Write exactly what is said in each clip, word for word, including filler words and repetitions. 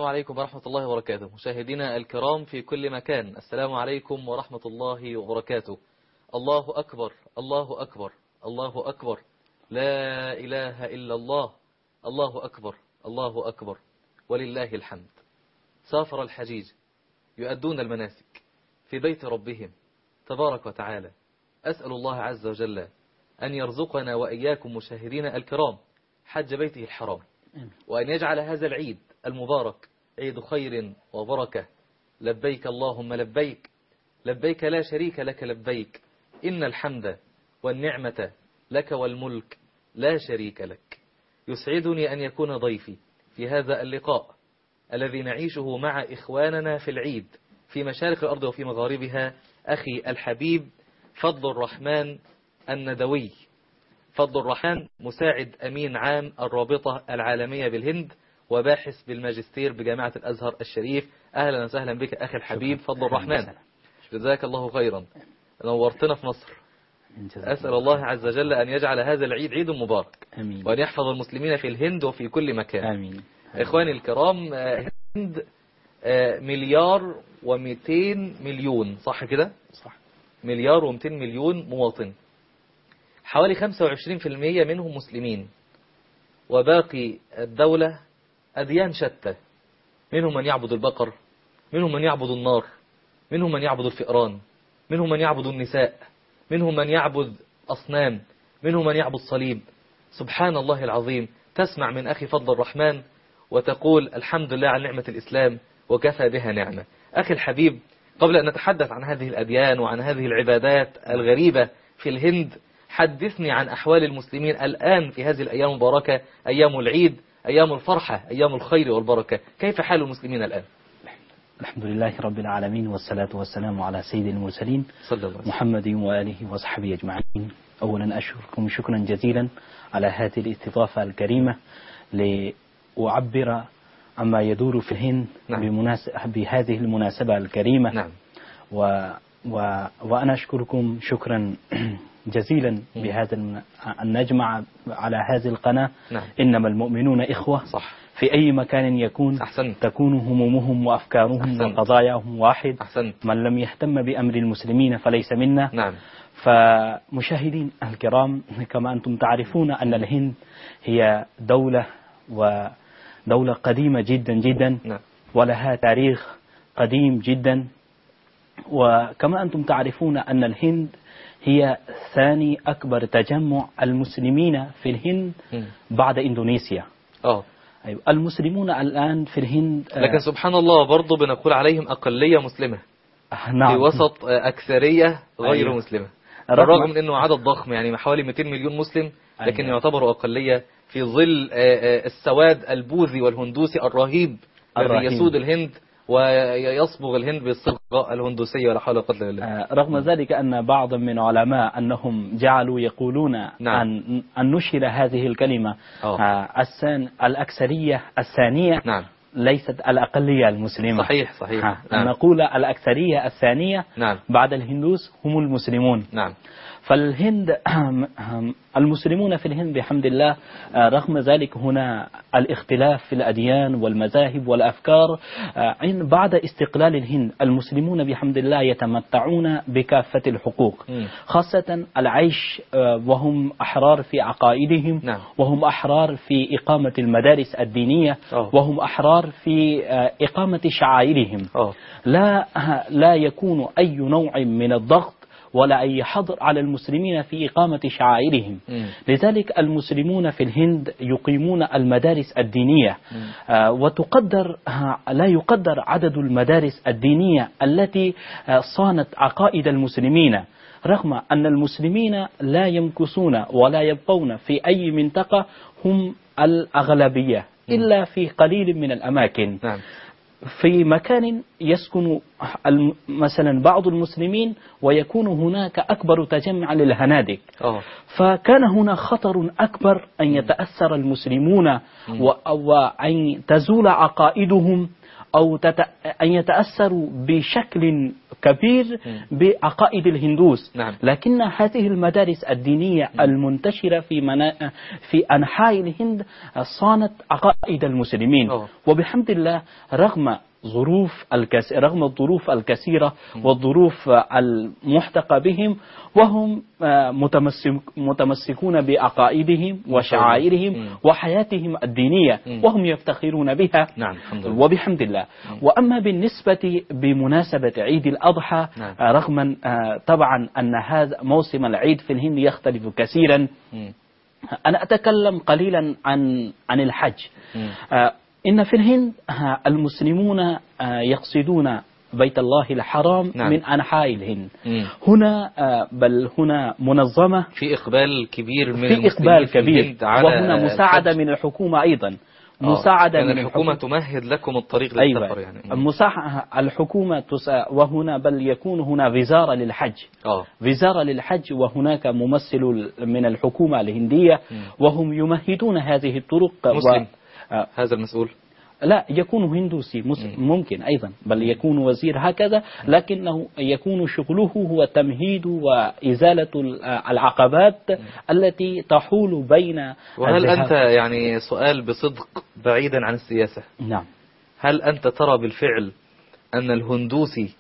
السلام عليكم ورحمة الله وبركاته. مشاهدينا الكرام في كل مكان، السلام عليكم ورحمة الله وبركاته. الله أكبر، الله أكبر، الله أكبر، لا إله إلا الله، الله أكبر، الله أكبر، ولله الحمد. سافر الحجيج يؤدون المناسك في بيت ربهم تبارك وتعالى. أسأل الله عز وجل أن يرزقنا وإياكم مشاهدينا الكرام حج بيته الحرام، وأن يجعل هذا العيد المبارك عيد خير وبركة. لبيك اللهم لبيك، لبيك لا شريك لك لبيك، إن الحمد والنعمة لك والملك لا شريك لك. يسعدني أن يكون ضيفي في هذا اللقاء الذي نعيشه مع إخواننا في العيد في مشارق الأرض وفي مغاربها أخي الحبيب فضل الرحمن الندوي. فضل الرحمن مساعد أمين عام الرابطة العالمية بالهند وباحث بالماجستير بجامعة الأزهر الشريف. أهلا وسهلا بك أخي الحبيب فضل الرحمن، جزاك الله خيرا، نورتنا في مصر. أسأل الله عز وجل أن يجعل هذا العيد عيد مبارك، أمين. وأن يحفظ المسلمين في الهند وفي كل مكان، أمين. إخواني الكرام، هند مليار ومئتين مليون، صح كده؟ صح. مليار ومئتين مليون مواطن، حوالي خمسة وعشرين بالمئة منهم مسلمين، وباقي الدولة أديان شتى، منهم من يعبد البقر، منهم من يعبد النار، منهم من يعبد الفئران، منهم من يعبد النساء، منهم من يعبد أصنام، منهم من يعبد صليب. سبحان الله العظيم. تسمع من أخي فضل الرحمن وتقول الحمد لله على نعمة الإسلام وكفى بها نعمة. أخي الحبيب، قبل أن نتحدث عن هذه الأديان وعن هذه العبادات الغريبة في الهند، حدثني عن أحوال المسلمين الآن في هذه الأيام المباركة، أيام العيد، أيام الفرحة، أيام الخير والبركة. كيف حال المسلمين الآن؟ الحمد لله رب العالمين، والصلاة والسلام على سيد المرسلين محمد وآله وصحبه أجمعين. أولا أشكركم شكرا جزيلا على هذه الاستضافة الكريمة لأعبر عما يدور في الهند. نعم. بهذه المناسبة الكريمة. نعم. و... و... وأنا أشكركم شكرا جزيلا بهذا أن نجمع على هذه القناة. نعم. إنما المؤمنون إخوة. صح. في أي مكان يكون أحسنت. تكون همومهم وأفكارهم أحسنت. وقضاياهم واحد. أحسنت. من لم يهتم بأمر المسلمين فليس منا. نعم. فمشاهدين الكرام، كما أنتم تعرفون أن الهند هي دولة ودولة قديمة جدا جدا. نعم. ولها تاريخ قديم جدا، وكما أنتم تعرفون أن الهند هي ثاني أكبر تجمع المسلمين في الهند بعد إندونيسيا. أوه. أيوة. المسلمون الآن في الهند، لكن سبحان الله برضو بنقول عليهم أقلية مسلمة. نعم. في وسط أكثرية غير أيوة. مسلمة، بالرغم من أنه عدد ضخم، يعني حوالي مئتين مليون مسلم، لكن أيوة. يعتبروا أقلية في ظل السواد البوذي والهندوسي الرهيب الذي يسود الهند ويصبغ الهند بالصبغة الهندوسية، ولا حول ولا قوة إلا بالله. رغم ذلك أن بعض من علماء أنهم جعلوا يقولون نعم. أن أن نشير هذه الكلمة السان الأكثرية الثانية. نعم. ليست الأقلية المسلمة. صحيح صحيح. نعم. أن نقول الأكثرية الثانية. نعم. بعد الهندوس هم المسلمون. نعم. فالهند المسلمون في الهند بحمد الله، رغم ذلك هنا الاختلاف في الأديان والمذاهب والأفكار. بعد استقلال الهند المسلمون بحمد الله يتمتعون بكافة الحقوق، خاصة العيش وهم أحرار في عقائدهم. نعم. وهم أحرار في إقامة المدارس الدينية. أوه. وهم أحرار في إقامة شعائرهم. أوه. لا لا يكون أي نوع من الضغط ولا أي حظر على المسلمين في إقامة شعائرهم. م. لذلك المسلمون في الهند يقيمون المدارس الدينية. آه وتقدر آه لا يقدر عدد المدارس الدينية التي آه صانت عقائد المسلمين، رغم أن المسلمين لا يمكثون ولا يبقون في أي منطقة، هم الأغلبية إلا في قليل من الأماكن. نعم. في مكان يسكن مثلا بعض المسلمين ويكون هناك أكبر تجمع للهنادك. أوه. فكان هنا خطر أكبر أن يتأثر المسلمون وأن تزول عقائدهم أو تت... أن يتأثروا بشكل كبير بعقائد الهندوس. نعم. لكن هذه المدارس الدينية المنتشرة في منا... في أنحاء الهند صانت عقائد المسلمين. أوه. وبحمد الله رغم ظروف الكس... رغم الظروف الكثيرة والظروف المحتقة بهم، وهم متمسك... متمسكون بعقائدهم وشعائرهم وحياتهم الدينية، وهم يفتخرون بها. نعم. الحمد لله. وبحمد الله. وأما بالنسبة بمناسبة عيد الأضحى، نعم. رغم طبعا أن هذا موسم العيد في الهند يختلف كثيرا، م. أنا أتكلم قليلا عن عن الحج. م. إن في الهند المسلمون يقصدون بيت الله الحرام، نعم. من أنحاء الهند. م. هنا بل هنا منظمة، في إقبال كبير من في إقبال كبير، على وهنا مساعدة الحج. من الحكومة أيضا، مساعدة يعني من الحكومة تمهد لكم الطريق أيوة. للسفر يعني. مساعدة الحكومة تسا... وهنا بل يكون هنا وزارة للحج. أوه. وزارة للحج، وهناك ممثل من الحكومة الهندية، م. وهم يمهدون هذه الطرق. مسلم. و... آه. هذا المسؤول لا يكون هندوسي ممكن أيضا، بل يكون وزير هكذا، لكنه يكون شغله هو تمهيد وإزالة العقبات التي تحول بين. وهل أنت يعني سؤال بصدق بعيدا عن السياسة، نعم، هل أنت ترى بالفعل أن الهندوسي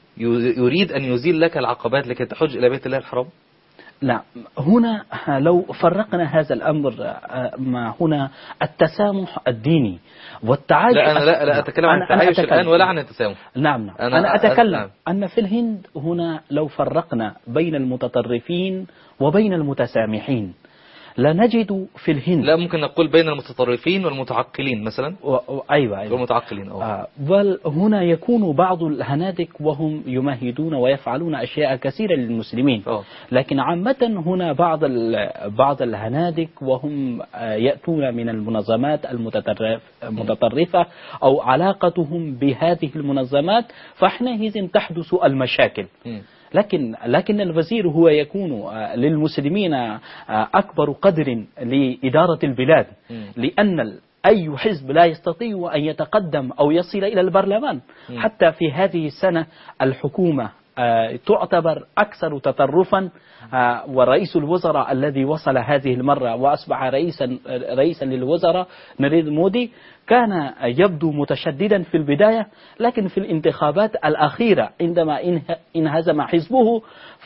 يريد أن يزيل لك العقبات لكي تحج إلى بيت الله الحرام؟ لا، هنا لو فرقنا هذا الأمر، ما هنا التسامح الديني والتعايش. لا أنا لا, لا أتكلم عن التعايش الآن ولا عن التسامح. نعم نعم أنا, أنا أتكلم أه أن في الهند هنا لو فرقنا بين المتطرفين وبين المتسامحين لنجد في الهند. لا ممكن نقول بين المتطرفين والمتعقلين مثلا. و... أيوة أيوة. والمتعقلين أوه. آه. بل هنا يكون بعض الهنادك وهم يمهدون ويفعلون أشياء كثيرة للمسلمين. أوه. لكن عامة هنا بعض ال... بعض الهنادك وهم يأتون من المنظمات المتطرف... المتطرفة أو علاقتهم بهذه المنظمات، فحينئذ تحدث المشاكل. م. لكن لكن الوزير هو يكون للمسلمين أكبر قدر لإدارة البلاد، لأن أي حزب لا يستطيع أن يتقدم أو يصل إلى البرلمان. حتى في هذه السنة الحكومة تعتبر أكثر تطرفا، ورئيس الوزراء الذي وصل هذه المرة وأصبح رئيسا رئيسا للوزراء نريندرا مودي كان يبدو متشددا في البداية، لكن في الانتخابات الأخيرة عندما انهزم حزبه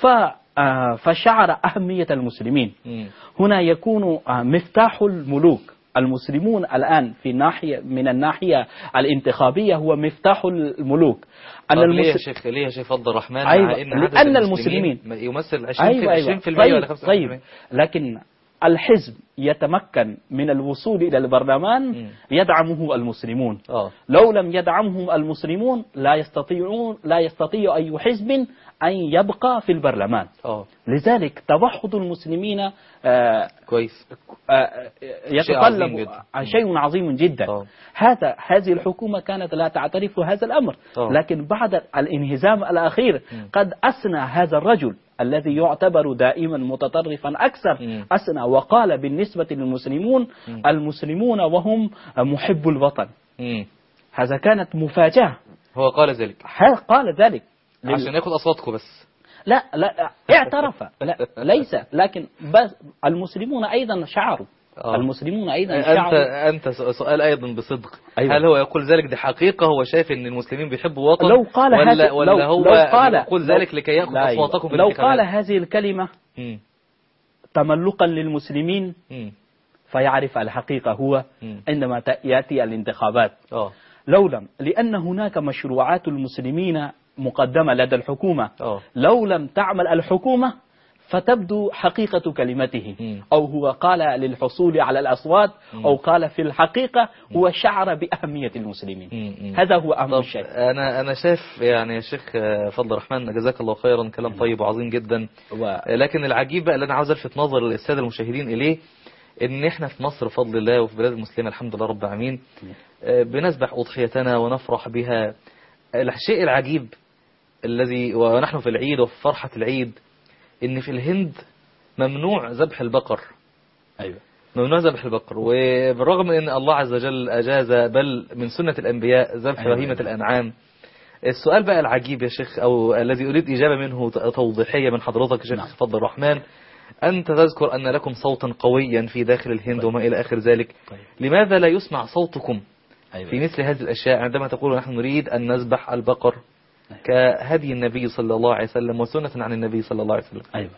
فشعر أهمية المسلمين. هنا يكون مفتاح الملوك. المسلمون الآن في ناحية من الناحية الانتخابية هو مفتاح الملوك. أن المس... ليه يا شيخ ليه يا شيخ فضل الرحمن؟ أيوة. مع إن لأن المسلمين يمثل عشرين في أيوة عشرين بالمئة ولا خمسة بالمئة. طيب. لكن الحزب يتمكن من الوصول إلى البرلمان م. يدعمه المسلمون. أوه. لو لم يدعمهم المسلمون لا يستطيعون لا يستطيع أي حزب أن يبقى في البرلمان. أوه. لذلك توحد المسلمين آه كويس آه يتطلب شيء عظيم جدا. أوه. هذا هذه الحكومة كانت لا تعترف هذا الأمر. أوه. لكن بعد الانهزام الأخير م. قد أثنى هذا الرجل الذي يعتبر دائما متطرفا أكثر م. أثنى وقال بالنسبة للمسلمون م. المسلمون وهم محب الوطن. م. هذا كانت مفاجأة. هو قال ذلك قال ذلك لل... عشان ياخذ أصواتكم بس. لا لا اعترف لا ليس، لكن بس المسلمون أيضا شعروا. أوه. المسلمون أيضا أنت شعروا. أنت سؤال أيضا بصدق. أيوة. هل هو يقول ذلك دي حقيقة هو شايف أن المسلمين بيحبوا وطن، لو قال ولا, ولا لو هو لو قال يقول ذلك لكي يأخذ أصواتكم في لو الانتخابات؟ قال هذه الكلمة م. تملقا للمسلمين م. فيعرف الحقيقة هو م. عندما يأتي الانتخابات. أوه. لو لم لأن هناك مشروعات المسلمين مقدمة لدى الحكومة. أوه. لو لم تعمل الحكومة فتبدو حقيقة كلمته. م. أو هو قال للحصول على الأصوات م. أو قال في الحقيقة هو شعر بأهمية المسلمين. م. هذا هو أهم شيء. أنا أنا شايف يعني يا شيخ فضل الرحمن جزاك الله خيرا، كلام طيب وعظيم جدا. و... لكن العجيب بقى اللي أنا عاوز ألفت نظر السادة المشاهدين إليه، إن إحنا في مصر بفضل الله وفي بلاد المسلمين الحمد لله رب العالمين بنذبح أضحيتنا ونفرح بها. الشيء العجيب الذي ونحن في العيد وفي فرحة العيد إن في الهند ممنوع ذبح البقر. أيوة. ممنوع ذبح البقر، وبالرغم من أن الله عز وجل أجاز بل من سنة الأنبياء ذبح بهيمة الأنعام. السؤال بقى العجيب يا شيخ، أو الذي أريد إجابة منه توضيحية من حضرتك يا شيخ فضل الرحمن، أنت تذكر أن لكم صوتا قويا في داخل الهند وما إلى آخر ذلك، لماذا لا يسمع صوتكم في مثل هذه الأشياء عندما تقول نحن نريد أن نذبح البقر كهدي النبي صلى الله عليه وسلم وسنة عن النبي صلى الله عليه وسلم؟ أيوة.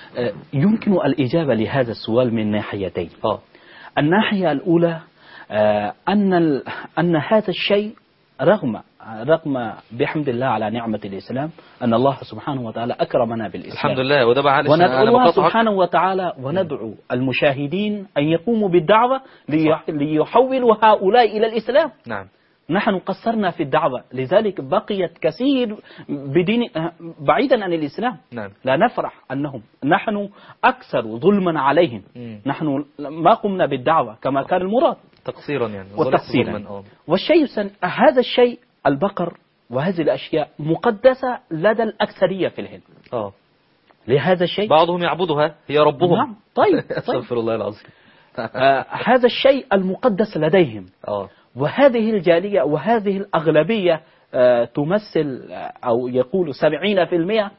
يمكن الإجابة لهذا السؤال من ناحيتين. آه. الناحية الأولى أن أن هذا الشيء رغم رغم بحمد الله على نعمة الإسلام، أن الله سبحانه وتعالى أكرمنا بالإسلام الحمد لله، وده بقى وندعو الله سبحانه وتعالى وندعو المشاهدين أن يقوموا بالدعوة ليحولوا هؤلاء إلى الإسلام. نعم. نحن قصرنا في الدعوة، لذلك بقيت كثير بدين بعيدا عن الإسلام. نعم. لا نفرح أنهم نحن أكثر ظلما عليهم. م. نحن ما قمنا بالدعوة كما كان المراد، تقصيرا يعني وتقصيرا. والشيء سن... هذا الشيء البقر وهذه الأشياء مقدسة لدى الأكثرية في الهند. آه. لهذا الشيء بعضهم يعبدها هي ربهم. نعم. طيب. استغفر الله العظيم. آه هذا الشيء المقدس لديهم. آه. وهذه الجالية وهذه الأغلبية آه تمثل آه أو يقول سبعين في المئة.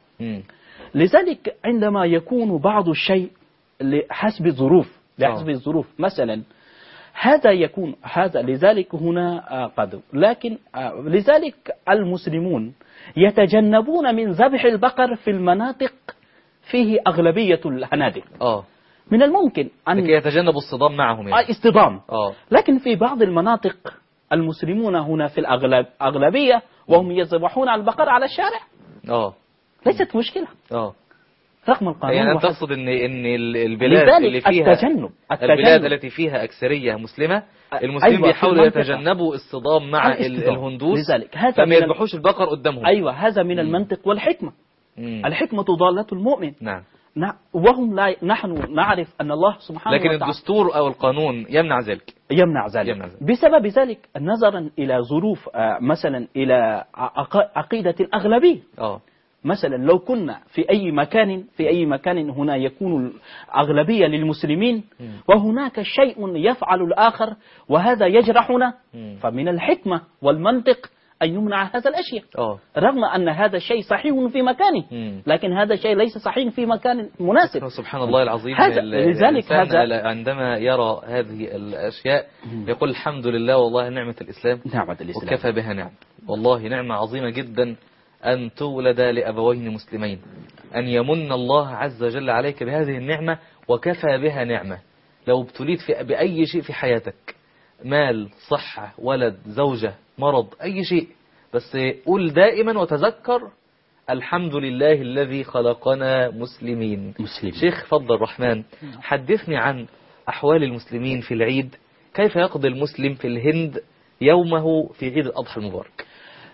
لذلك عندما يكون بعض الشيء حسب الظروف لحسب آه. الظروف مثلا هذا يكون هذا، لذلك هنا قدر، لكن لذلك المسلمون يتجنبون من ذبح البقر في المناطق فيه أغلبية الهنادق. آه. من الممكن أن لكي يتجنبوا الصدام معهم يعني. اصطدام. آه. لكن في بعض المناطق المسلمون هنا في الأغلب أغلبية وهم يذبحون البقر على الشارع. آه. ليست مشكلة. آه. رغم القانون. يعني أنت تقصد إن إن البلاد اللي فيها التجنب. التجنب. البلاد التي فيها أكثرية مسلمة المسلمين أيوة بيحاولوا يتجنبوا الصدام مع الهندوس، لذلك هذا فما يذبحوش البقر قدامهم. أيوة هذا من المنطق والحكمة. مم. الحكمة ضالة المؤمن. نعم. وهم لا نحن نعرف أن الله سبحانه لكن وتعالى لكن الدستور أو القانون يمنع ذلك. يمنع ذلك. يمنع ذلك. بسبب ذلك نظرا إلى ظروف مثلا إلى عقيدة الأغلبية. آه. مثلا لو كنا في أي مكان في أي مكان هنا يكون الأغلبية للمسلمين وهناك شيء يفعل الآخر وهذا يجرحنا، فمن الحكمة والمنطق أن يمنع هذا الأشياء. أوه. رغم أن هذا الشيء صحيح في مكانه، لكن هذا الشيء ليس صحيح في مكان مناسب. سبحان الله العظيم. هذا لذلك هذا عندما يرى هذه الأشياء يقول الحمد لله والله نعمة الإسلام. نعمة الإسلام. وكفى بها نعمة، والله نعمة عظيمة جدا أن تولد لأبوين مسلمين، أن يمن الله عز وجل عليك بهذه النعمة وكفى بها نعمة. لو ابتليت في بأي شيء في حياتك، مال، صحة، ولد، زوجة، مرض، أي شيء، بس قول دائما وتذكر الحمد لله الذي خلقنا مسلمين. مسلم. شيخ فضل الرحمن، حدثني عن أحوال المسلمين في العيد، كيف يقضي المسلم في الهند يومه في عيد الأضحى المبارك؟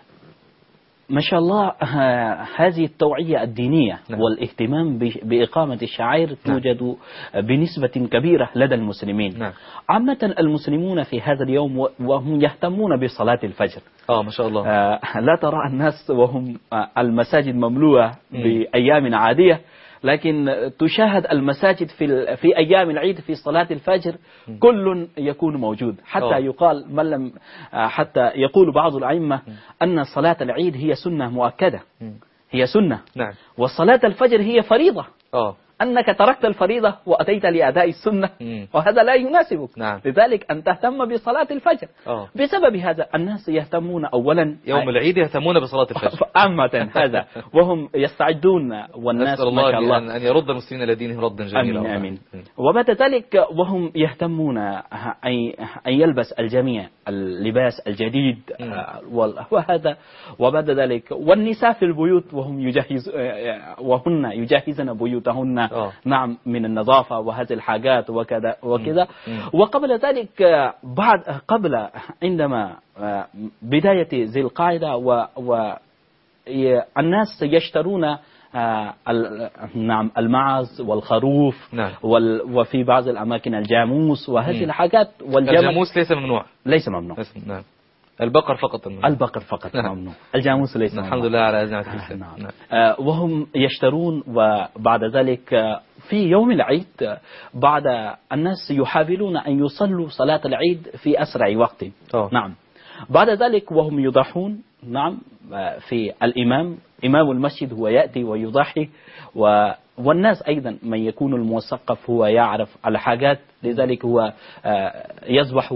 ما شاء الله هذه التوعية الدينية نعم. والاهتمام بإقامة الشعائر توجد نعم. بنسبة كبيرة لدى المسلمين. نعم. عامة المسلمون في هذا اليوم وهم يهتمون بصلاة الفجر. آه ما شاء الله. لا ترى الناس وهم المساجد مملوءة بأيام عادية، لكن تشاهد المساجد في في أيام العيد في صلاة الفجر كل يكون موجود، حتى أوه. يقال من لم حتى يقول بعض الأئمة أن صلاة العيد هي سنة مؤكدة، هي سنة. نعم. وصلاة الفجر هي فريضة. أوه. أنك تركت الفريضة وأتيت لأداء السنة مم. وهذا لا يناسبك. نعم. لذلك أن تهتم بصلاة الفجر. أوه. بسبب هذا الناس يهتمون أولا يوم العيد يهتمون بصلاة الفجر عامة هذا وهم يستعدون، والناس الله ما شاء الله أن يرد المسلمين لدينهم ردا جميلا. آمين آمين. وبعد ذلك وهم يهتمون أن يلبس الجميع اللباس الجديد وهذا، وبعد ذلك والنساء في البيوت وهم يجهز وهن يجهزن بيوتهن أوه. نعم من النظافة وهذه الحاجات وكذا وكذا. وقبل ذلك بعد قبل عندما بداية ذي القاعدة والناس يشترون نعم المعز والخروف نعم. وفي بعض الأماكن الجاموس وهذه الحاجات. والجاموس الجاموس ليس ممنوع. ليس ممنوع. نعم. البقر فقط ممنوع. البقر فقط ممنوع. الجاموس ليس ممنوع. الحمد لله على نعمة الإسلام. نعم. نعم. آه وهم يشترون، وبعد ذلك في يوم العيد بعد الناس يحاولون أن يصلوا صلاة العيد في أسرع وقت. أوه. نعم. بعد ذلك وهم يضحون، نعم، في الإمام إمام المسجد هو يأتي ويضحي، و والناس أيضا من يكون المثقف هو يعرف الحاجات، لذلك هو يذبح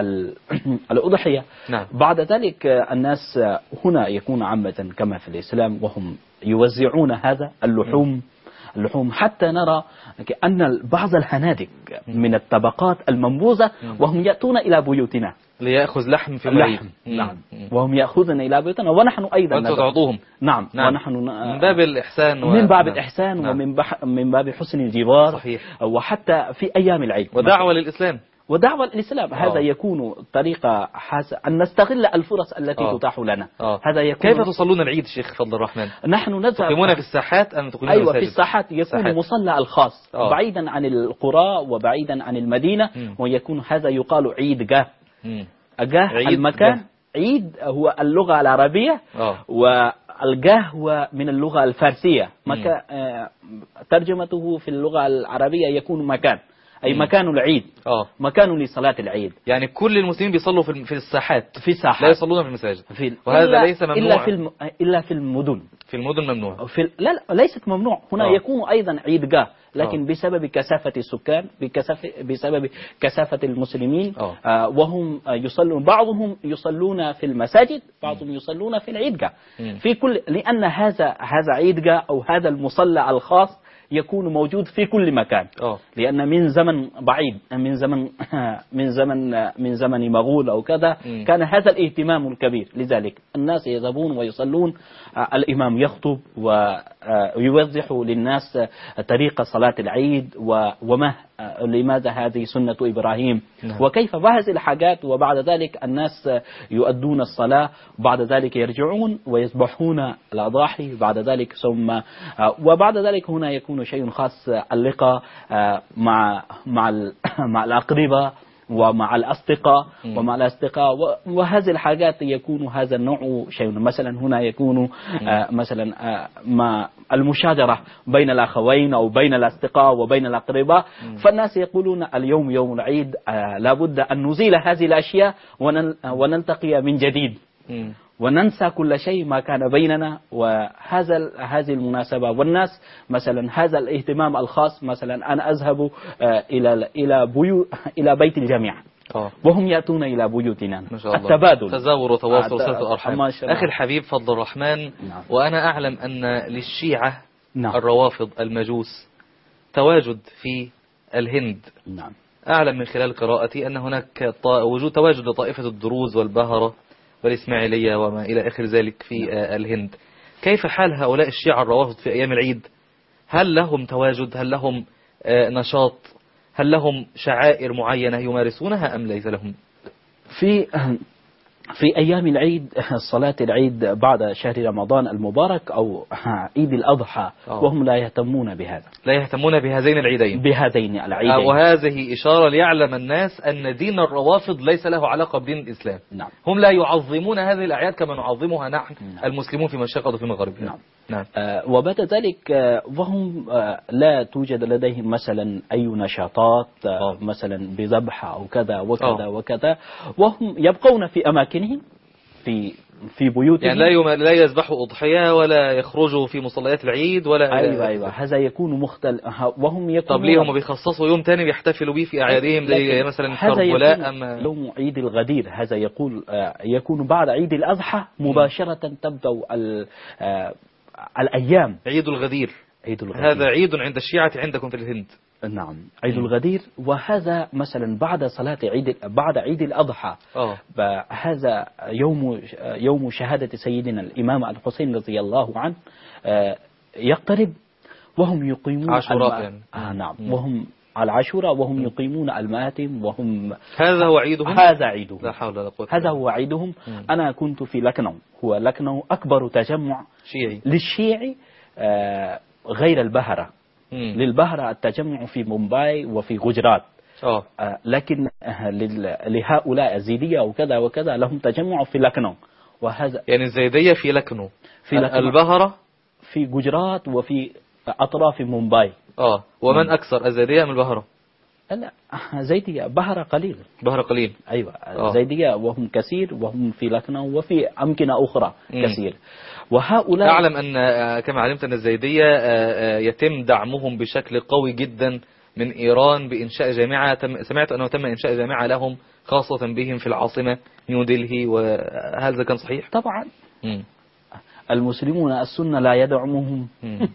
الأضحية. نعم. بعد ذلك الناس هنا يكون عامة كما في الإسلام وهم يوزعون هذا اللحوم اللحوم حتى نرى أن بعض الهنادك من الطبقات المنبوذة وهم يأتون إلى بيوتنا ليأخذ لحم في العيد. نعم. وهم يأخذون إلى بيوتنا ونحن أيضا وأنتم تعطوهم. نعم. نعم. ونحن من باب الإحسان و... من باب نعم. الإحسان. نعم. ومن بح... من باب حسن الجوار. صحيح. وحتى في أيام العيد ودعوة للإسلام ودعوة الإسلام. هذا يكون طريقة حاس... أن نستغل الفرص التي أوه. تتاح لنا. أوه. هذا يكون. كيف تصلون العيد شيخ فضل الرحمن؟ نحن نذهب تقيمون في الساحات أم تقيمون أيوة المساجد؟ في الساحات يكون ساحات. مصلى الخاص أوه. بعيدا عن القرى وبعيدا عن المدينة. م. ويكون هذا يقال عيد جاه. أجاه المكان جاه. عيد هو اللغة العربية أوه. والجاه هو من اللغة الفارسية. مكان آه ترجمته في اللغة العربية يكون مكان، أي مكان العيد. أوه. مكان لصلاة العيد. يعني كل المسلمين بيصلوا في في الساحات، في الساحات، لا يصلون في المساجد. في وهذا إلا ليس ممنوع إلا في الم... إلا في المدن. في المدن ممنوع. في ال... لا لا ليست ممنوع. هنا أوه. يكون أيضا عيد جاه، لكن أوه. بسبب كثافة السكان، بكثافة بسبب كثافة المسلمين آه وهم يصلون، بعضهم يصلون في المساجد، بعضهم م. يصلون في العيد جاه. في كل، لأن هذا هذا عيد جاه أو هذا المصلى الخاص يكون موجود في كل مكان. أوه. لأن من زمن بعيد، من زمن من زمن من زمن مغول أو كذا م. كان هذا الاهتمام الكبير، لذلك الناس يذهبون ويصلون، الإمام يخطب ويوضح للناس طريقة صلاة العيد وما لماذا هذه سنة إبراهيم نعم. وكيف بهذه الحاجات. وبعد ذلك الناس يؤدون الصلاة، بعد ذلك يرجعون ويذبحون الأضاحي بعد ذلك. ثم وبعد ذلك هنا يكون شيء خاص، اللقاء مع مع مع الأقرباء ومع الأصدقاء ومع الأصدقاء وهذه الحاجات يكون هذا النوع شيء. مثلا هنا يكون آه مثلا آه مع المشاجرة بين الأخوين أو بين الأصدقاء وبين الأقرباء. فالناس يقولون اليوم يوم العيد، آه لابد أن نزيل هذه الأشياء ونلتقي من جديد وننسى كل شيء ما كان بيننا. وهذا هذه المناسبة والناس مثلا هذا الاهتمام الخاص، مثلا أنا أذهب إلى إلى بيو إلى بيت الجميع أوه. وهم يأتون إلى بيوتنا. ما شاء الله. التبادل، تزاور وتواصل وصلة الأرحام. أخي الحبيب فضل الرحمن، نعم. وأنا أعلم أن للشيعة نعم. الروافض المجوس تواجد في الهند. نعم. أعلم من خلال قراءتي أن هناك وجود تواجد لطائفة الدروز والبهرة والإسماعيلية وما إلى آخر ذلك في الهند. كيف حال هؤلاء الشيعة الروافض في أيام العيد؟ هل لهم تواجد؟ هل لهم نشاط؟ هل لهم شعائر معينة يمارسونها أم ليس لهم؟ في في أيام العيد، صلاة العيد بعد شهر رمضان المبارك أو عيد الأضحى أوه. وهم لا يهتمون بهذا، لا يهتمون بهذين العيدين بهذين العيدين. وهذه إشارة ليعلم الناس أن دين الروافض ليس له علاقة بدين الإسلام. نعم. هم لا يعظمون هذه الأعياد كما نعظمها نحن نعم. المسلمون في مشرق وفي مغرب. نعم. نعم. آه وبعد ذلك آه وهم آه لا توجد لديهم مثلا أي نشاطات آه مثلا بذبح أو كذا وكذا أوه. وكذا، وهم يبقون في أماكنهم في في بيوتهم. يعني لا يوم لا يذبحوا أضحية ولا يخرجوا في مصليات العيد ولا أيوة أيوة هذا يكون مختلف. وهم يكونوا طب ليه هم بيخصصوا يوم تاني بيحتفلوا به في أعيادهم زي مثلا كربلاء أم يوم عيد الغدير؟ هذا يقول يكون بعد عيد الأضحى مباشرة تبدأ الأيام. عيد الغدير. عيد الغدير هذا عيد عند الشيعة عندكم في الهند. نعم عيد الغدير، وهذا مثلا بعد صلاة عيد بعد عيد الأضحى. أوه. هذا يوم يوم شهادة سيدنا الإمام الحسين رضي الله عنه يقترب، وهم يقيمون عاشوراء يعني. آه نعم م. وهم على عاشوراء وهم م. يقيمون المآتم وهم هذا هو عيدهم. هذا عيدهم. لا حول ولا قوة. هذا هو عيدهم. م. أنا كنت في لكنو، هو لكنو أكبر تجمع شيعي للشيعي آه غير البهرة. للبهرة التجمع في مومباي وفي غجرات. أوه. آه لكن آه لهؤلاء الزيدية وكذا وكذا لهم تجمع في لكنو. وهذا يعني الزيدية في لكنو، في لكنو. البهرة في غجرات وفي أطراف مومباي. اه ومن أكثر الزيدية أم البهرة؟ لا زيدية، بهرة قليل. بهرة قليل أيوة. أوه. زيدية وهم كثير، وهم في لكنو وفي أمكنة أخرى مم. كثير. وهؤلاء أعلم أن كما علمت أن الزيدية يتم دعمهم بشكل قوي جدا من إيران بإنشاء جامعة. سمعت أنه تم إنشاء جامعة لهم خاصة بهم في العاصمة نيودلهي، وهل ذا كان صحيح؟ طبعا. مم. المسلمون السنة لا يدعمهم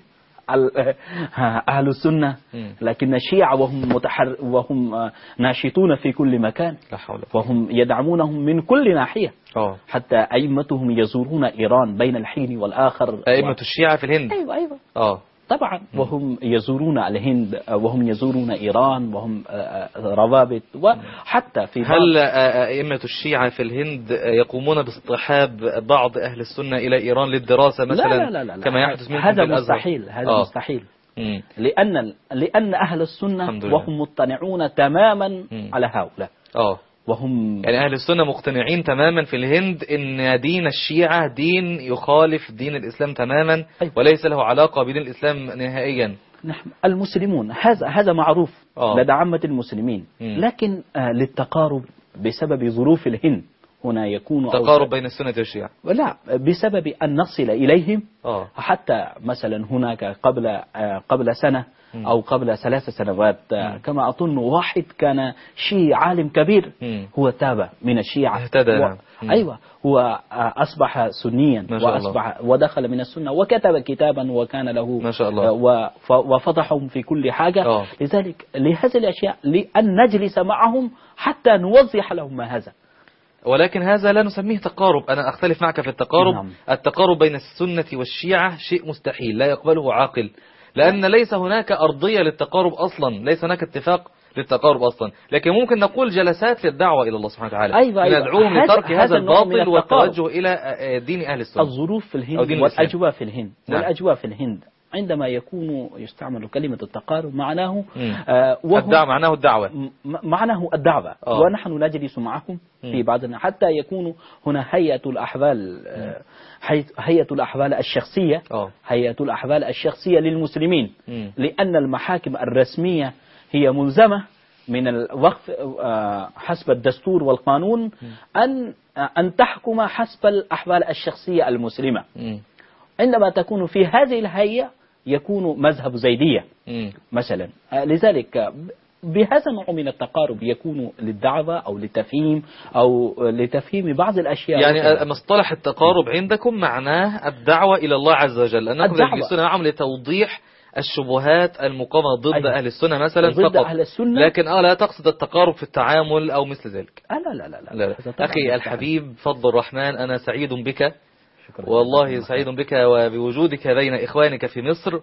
أهل السنة، لكن الشيعة وهم متحر وهم ناشطون في كل مكان، وهم يدعمونهم من كل ناحية. أوه. حتى أئمتهم يزورون إيران بين الحين والآخر. أئمة الشيعة في الهند. أيوة أيوة. أوه. طبعا وهم يزورون الهند، وهم يزورون إيران، وهم روابط. وحتى في هل أئمة الشيعة في الهند يقومون باصطحاب بعض أهل السنة إلى إيران للدراسة مثلا؟ لا لا لا لا. كما يحدث منهم هذا في الأزهر؟ مستحيل. هذا آه. مستحيل. مم. لأن لأن أهل السنة وهم مقتنعون تماما مم. على هؤلاء. آه. وهم يعني أهل السنة مقتنعين تماما في الهند إن دين الشيعة دين يخالف دين الإسلام تماما. أيوة. وليس له علاقة بدين الإسلام نهائيا. نحن المسلمون هذا هذا معروف لدى عامة المسلمين. مم. لكن آه للتقارب بسبب ظروف الهند هنا يكون تقارب بين السنة والشيعة. لا، بسبب أن نصل إليهم. أوه. حتى مثلا هناك قبل آه قبل سنة مم. أو قبل ثلاث سنوات مم. كما أظن واحد كان شيعي عالم كبير مم. هو تاب من الشيعة اهتدى. و... أيوة هو أصبح سنيا وأصبح ودخل من السنة وكتب كتابا وكان له ما شاء الله. وف... وفضحهم في كل حاجة. أوه. لذلك لهذه الأشياء لأن نجلس معهم حتى نوضح لهم ما هذا. ولكن هذا لا نسميه تقارب. أنا أختلف معك في التقارب. نعم. التقارب بين السنة والشيعة شيء مستحيل لا يقبله عاقل، لأن ليس هناك أرضية للتقارب أصلا، ليس هناك اتفاق للتقارب أصلا. لكن ممكن نقول جلسات للدعوة إلى الله سبحانه وتعالى. أيوة أيوة. ندعوهم لترك هذا الباطل والتوجه إلى دين أهل السنة. الظروف في الهند والأجواء في الهند. نعم. والأجواء في الهند عندما يكون يستعمل كلمة التقارب معناه آه الدعوة معناه الدعوة معناه الدعوة أوه. ونحن نجلس معهم في بعضنا حتى يكون هنا هيئة الأحوال آه هيئة الأحوال الشخصية أوه. هيئة الأحوال الشخصية للمسلمين. مم. لأن المحاكم الرسمية هي ملزمة من الوقف آه حسب الدستور والقانون مم. أن آه أن تحكم حسب الأحوال الشخصية المسلمة. مم. عندما تكون في هذه الهيئة يكون مذهب زيدية مم. مثلا. لذلك بهذا النوع من التقارب يكون للدعوة أو لتفهيم أو لتفهيم بعض الأشياء. يعني مصطلح التقارب عندكم معناه الدعوة إلى الله عز وجل، أنكم تجلسون معهم لتوضيح الشبهات المقامة ضد أيوة. أهل السنة مثلا ضد فقط. أهل السنة. لكن آه لا تقصد التقارب في التعامل أو مثل ذلك. لا لا لا, لا. لا, لا. أخي الحبيب فضل الرحمن، أنا سعيد بك والله، سعيد بك وبوجودك بين إخوانك في مصر،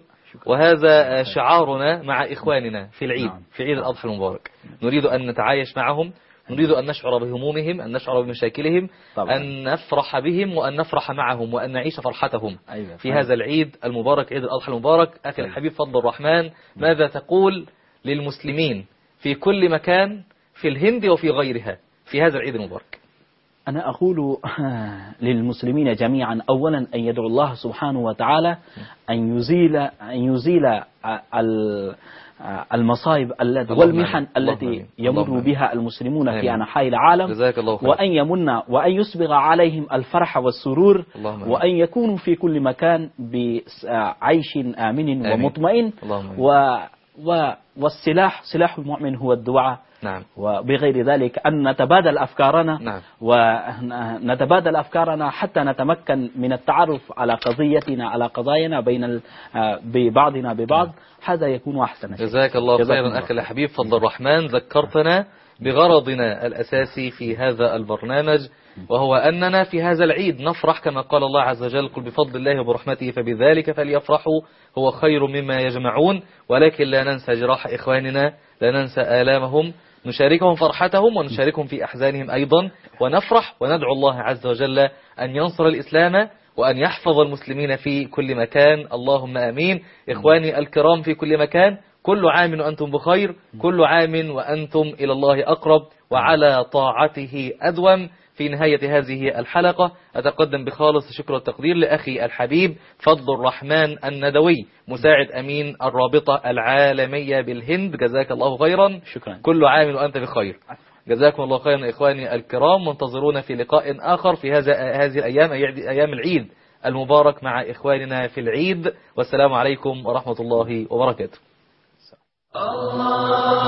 وهذا شعارنا مع إخواننا في العيد في عيد الأضحى المبارك. نريد أن نتعايش معهم، نريد أن نشعر بهمومهم، أن نشعر بمشاكلهم، أن نفرح بهم وأن نفرح معهم وأن نعيش فرحتهم في هذا العيد المبارك، عيد الأضحى المبارك. أخي الحبيب فضل الرحمن، ماذا تقول للمسلمين في كل مكان في الهند وفي غيرها في هذا العيد المبارك؟ أنا أقول للمسلمين جميعا أولا أن يدعو الله سبحانه وتعالى أن يزيل أن يزيل المصائب والمحن التي يمر بها المسلمون في أنحاء العالم، وأن يمن وأن يسبغ عليهم الفرح والسرور، وأن يكونوا في كل مكان بعيش آمن ومطمئن. والسلاح سلاح المؤمن هو الدعاء. نعم. وبغير ذلك أن نتبادل أفكارنا. نعم. ونتبادل أفكارنا حتى نتمكن من التعرف على قضيتنا على قضايانا بين ببعضنا ببعض. نعم. هذا يكون أحسن. جزاك الله خيرا أخي الحبيب فضل الرحمن، ذكرتنا بغرضنا الأساسي في هذا البرنامج، وهو أننا في هذا العيد نفرح كما قال الله عز وجل: قل بفضل الله وبرحمته فبذلك فليفرحوا هو خير مما يجمعون. ولكن لا ننسى جراح إخواننا، لا ننسى آلامهم، نشاركهم فرحتهم ونشاركهم في أحزانهم أيضا، ونفرح وندعو الله عز وجل أن ينصر الإسلام وأن يحفظ المسلمين في كل مكان. اللهم آمين. إخواني الكرام في كل مكان، كل عام وأنتم بخير، كل عام وأنتم إلى الله أقرب وعلى طاعته أدوم. في نهاية هذه الحلقة أتقدم بخالص الشكر والتقدير لأخي الحبيب فضل الرحمن الندوي مساعد أمين الرابطة العالمية بالهند. جزاك الله خيرا. شكرا. كل عام وأنت بخير. جزاكم الله خيرا إخواني الكرام، وانتظرونا في لقاء آخر في هذا هذه الأيام أيام العيد المبارك مع إخواننا في العيد، والسلام عليكم ورحمة الله وبركاته. الله